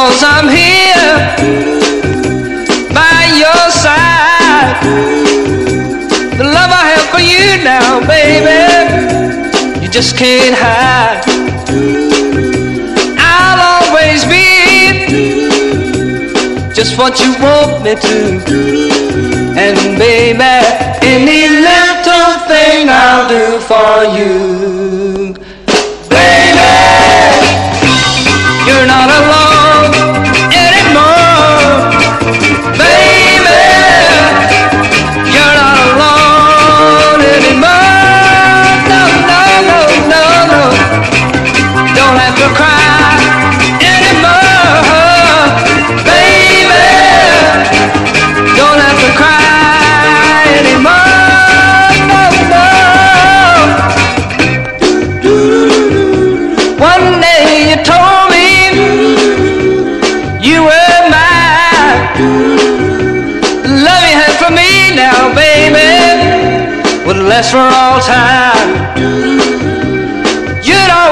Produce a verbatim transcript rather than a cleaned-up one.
'cause I'm here by your side. The love I have for you now, baby, you just can't hide. I'll always be just what you want me to. And baby, any little thing I'll do for you. Baby, you're not alone anymore. Baby, you're not alone anymore. No, no, no, no, no. Don't have to cry anymore. Baby, don't have to cry anymore. No, no. One day you told me you were mine. Love you had for me now, baby, would last for all time.